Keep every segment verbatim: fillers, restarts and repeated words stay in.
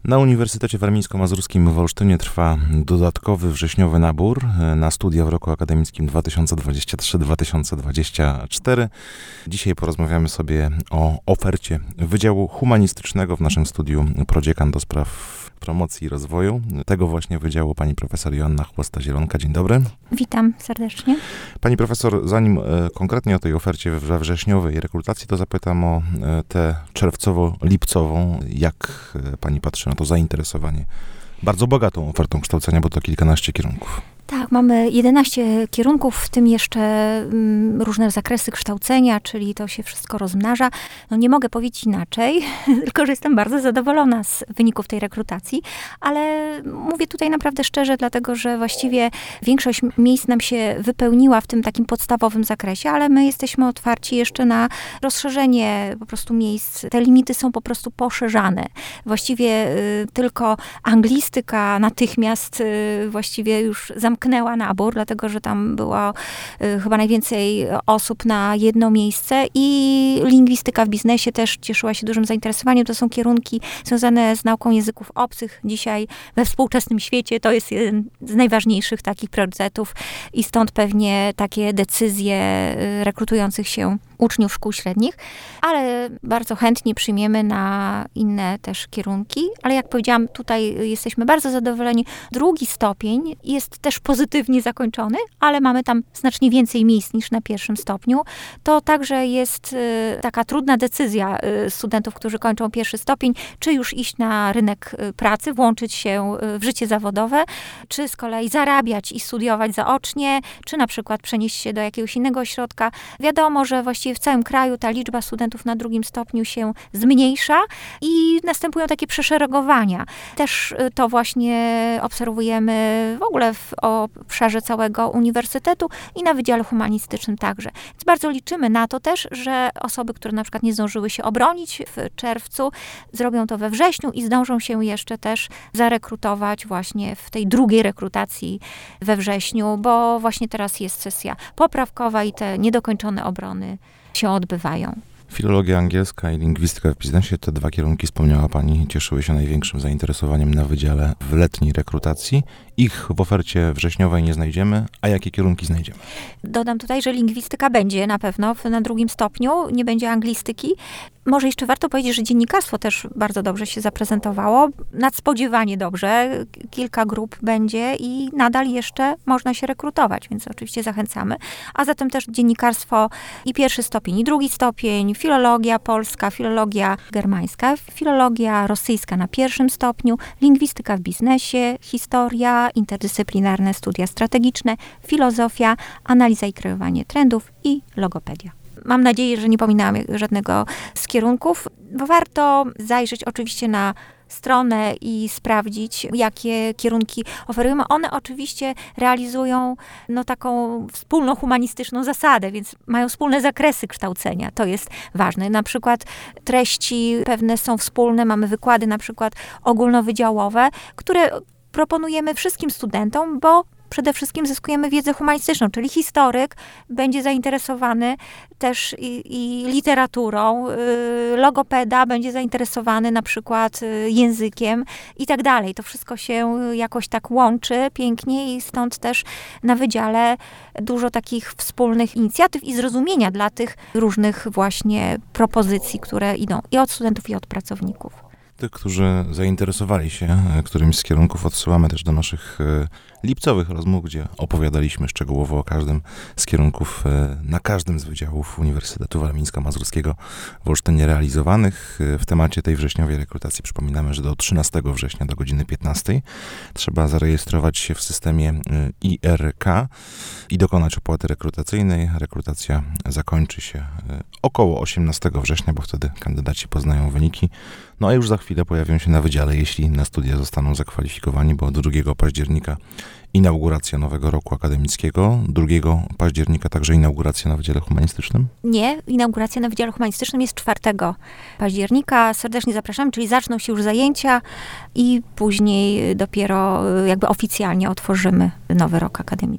Na Uniwersytecie Warmińsko-Mazurskim w Olsztynie trwa dodatkowy wrześniowy nabór na studia w roku akademickim dwa tysiące dwudziestym trzecim do dwa tysiące dwudziestego czwartego. Dzisiaj porozmawiamy sobie o ofercie Wydziału Humanistycznego w naszym studiu prodziekan do spraw promocji i rozwoju. Tego właśnie wydziału pani profesor Joanna Chłosta-Zielonka. Dzień dobry. Witam serdecznie. Pani profesor, zanim e, konkretnie o tej ofercie we wrześniowej rekrutacji, to zapytam o e, tę czerwcowo-lipcową. Jak e, pani patrzy na to zainteresowanie bardzo bogatą ofertą kształcenia, bo to kilkanaście kierunków? Tak, mamy jedenaście kierunków, w tym jeszcze mm, różne zakresy kształcenia, czyli to się wszystko rozmnaża. No nie mogę powiedzieć inaczej, tylko że jestem bardzo zadowolona z wyników tej rekrutacji, ale mówię tutaj naprawdę szczerze, dlatego że właściwie większość miejsc nam się wypełniła w tym takim podstawowym zakresie, ale my jesteśmy otwarci jeszcze na rozszerzenie po prostu miejsc. Te limity są po prostu poszerzane. Właściwie y, tylko anglistyka natychmiast y, właściwie już zamknęła Zamknęła nabór, dlatego że tam było y, chyba najwięcej osób na jedno miejsce i lingwistyka w biznesie też cieszyła się dużym zainteresowaniem. To są kierunki związane z nauką języków obcych. Dzisiaj we współczesnym świecie to jest jeden z najważniejszych takich priorytetów i stąd pewnie takie decyzje y, rekrutujących się uczniów szkół średnich, ale bardzo chętnie przyjmiemy na inne też kierunki, ale jak powiedziałam, tutaj jesteśmy bardzo zadowoleni. Drugi stopień jest też pozytywnie zakończony, ale mamy tam znacznie więcej miejsc niż na pierwszym stopniu. To także jest y, taka trudna decyzja y, studentów, którzy kończą pierwszy stopień, czy już iść na rynek y, pracy, włączyć się y, w życie zawodowe, czy z kolei zarabiać i studiować zaocznie, czy na przykład przenieść się do jakiegoś innego ośrodka. Wiadomo, że właściwie w całym kraju ta liczba studentów na drugim stopniu się zmniejsza i następują takie przeszeregowania. Też to właśnie obserwujemy w ogóle w obszarze całego uniwersytetu i na Wydziale Humanistycznym także. Więc bardzo liczymy na to też, że osoby, które na przykład nie zdążyły się obronić w czerwcu, zrobią to we wrześniu i zdążą się jeszcze też zarekrutować właśnie w tej drugiej rekrutacji we wrześniu, bo właśnie teraz jest sesja poprawkowa i te niedokończone obrony się odbywają. Filologia angielska i lingwistyka w biznesie, te dwa kierunki, wspomniała pani, cieszyły się największym zainteresowaniem na wydziale w letniej rekrutacji. Ich w ofercie wrześniowej nie znajdziemy, a jakie kierunki znajdziemy? Dodam tutaj, że lingwistyka będzie na pewno na drugim stopniu, nie będzie anglistyki. Może jeszcze warto powiedzieć, że dziennikarstwo też bardzo dobrze się zaprezentowało. Nadspodziewanie dobrze. Kilka grup będzie i nadal jeszcze można się rekrutować, więc oczywiście zachęcamy. A zatem też dziennikarstwo i pierwszy stopień, i drugi stopień, filologia polska, filologia germańska, filologia rosyjska na pierwszym stopniu, lingwistyka w biznesie, historia, interdyscyplinarne studia strategiczne, filozofia, analiza i kreowanie trendów i logopedia. Mam nadzieję, że nie pominęłam żadnego z kierunków, bo warto zajrzeć oczywiście na stronę i sprawdzić, jakie kierunki oferujemy. One oczywiście realizują no, taką wspólną humanistyczną zasadę, więc mają wspólne zakresy kształcenia. To jest ważne. Na przykład treści pewne są wspólne. Mamy wykłady na przykład ogólnowydziałowe, które proponujemy wszystkim studentom, bo przede wszystkim zyskujemy wiedzę humanistyczną, czyli historyk będzie zainteresowany też i, i literaturą, y, logopeda będzie zainteresowany na przykład y, językiem i tak dalej. To wszystko się jakoś tak łączy pięknie i stąd też na wydziale dużo takich wspólnych inicjatyw i zrozumienia dla tych różnych właśnie propozycji, które idą i od studentów, i od pracowników. Tych, którzy zainteresowali się którymś z kierunków, odsyłamy też do naszych lipcowych rozmów, gdzie opowiadaliśmy szczegółowo o każdym z kierunków na każdym z wydziałów Uniwersytetu Warmińsko-Mazurskiego w Olsztynie realizowanych. W temacie tej wrześniowej rekrutacji przypominamy, że do trzynastego września do godziny piętnastej trzeba zarejestrować się w systemie I R K i dokonać opłaty rekrutacyjnej. Rekrutacja zakończy się około osiemnastego września, bo wtedy kandydaci poznają wyniki. No a już za chwilę pojawią się na wydziale, jeśli na studia zostaną zakwalifikowani, bo do drugiego października inauguracja nowego roku akademickiego. drugiego października także inauguracja na Wydziale Humanistycznym? Nie, inauguracja na Wydziale Humanistycznym jest czwartego października. Serdecznie zapraszamy, czyli zaczną się już zajęcia i później dopiero jakby oficjalnie otworzymy nowy rok akademicki.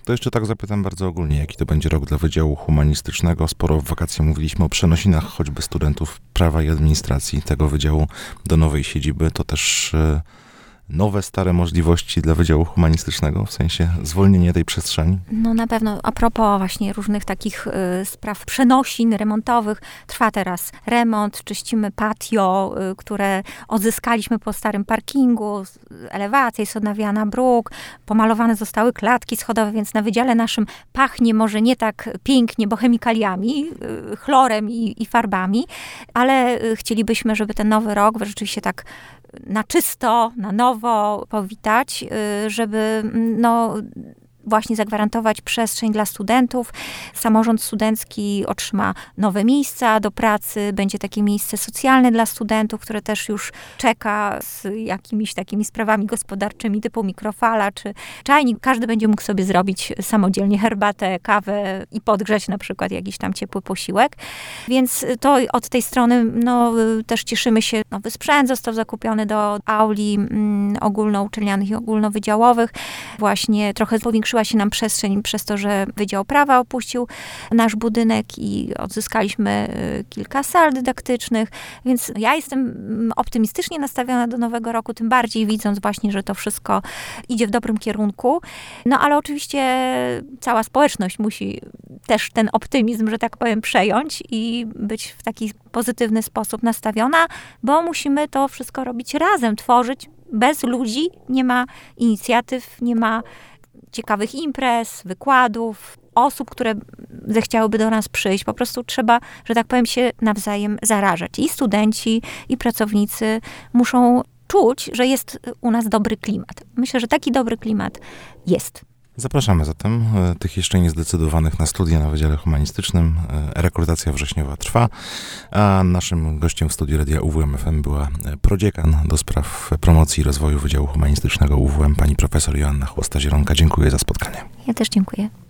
To jeszcze tak zapytam bardzo ogólnie, jaki to będzie rok dla Wydziału Humanistycznego. Sporo w wakacje mówiliśmy o przenosinach choćby studentów prawa i administracji tego wydziału do nowej siedziby. To też e, nowe, stare możliwości dla Wydziału Humanistycznego, w sensie zwolnienie tej przestrzeni? No na pewno, a propos właśnie różnych takich y, spraw przenosin remontowych, trwa teraz remont, czyścimy patio, y, które odzyskaliśmy po starym parkingu, elewacja jest odnawiana, bruk, pomalowane zostały klatki schodowe, więc na wydziale naszym pachnie może nie tak pięknie, bo chemikaliami, y, chlorem i, i farbami, ale y, chcielibyśmy, żeby ten nowy rok rzeczywiście tak na czysto, na nowo powitać, żeby no, właśnie zagwarantować przestrzeń dla studentów. Samorząd studencki otrzyma nowe miejsca do pracy, będzie takie miejsce socjalne dla studentów, które też już czeka z jakimiś takimi sprawami gospodarczymi typu mikrofala czy czajnik. Każdy będzie mógł sobie zrobić samodzielnie herbatę, kawę i podgrzać na przykład jakiś tam ciepły posiłek. Więc to od tej strony no, też cieszymy się. Nowy sprzęt został zakupiony do auli mm, ogólnouczelnianych i ogólnowydziałowych. Właśnie trochę powiększyła się nam przestrzeń przez to, że Wydział Prawa opuścił nasz budynek i odzyskaliśmy kilka sal dydaktycznych, więc ja jestem optymistycznie nastawiona do nowego roku, tym bardziej widząc właśnie, że to wszystko idzie w dobrym kierunku. No ale oczywiście cała społeczność musi też ten optymizm, że tak powiem, przejąć i być w taki pozytywny sposób nastawiona, bo musimy to wszystko robić razem, tworzyć. Bez ludzi nie ma inicjatyw, nie ma ciekawych imprez, wykładów, osób, które zechciałyby do nas przyjść. Po prostu trzeba, że tak powiem, się nawzajem zarażać. I studenci, i pracownicy muszą czuć, że jest u nas dobry klimat. Myślę, że taki dobry klimat jest. Zapraszamy zatem tych jeszcze niezdecydowanych na studia na Wydziale Humanistycznym. Rekrutacja wrześniowa trwa, a naszym gościem w studiu Radia U W M F M była prodziekan do spraw promocji i rozwoju Wydziału Humanistycznego U W M, pani profesor Joanna Chłosta-Zielonka. Dziękuję za spotkanie. Ja też dziękuję.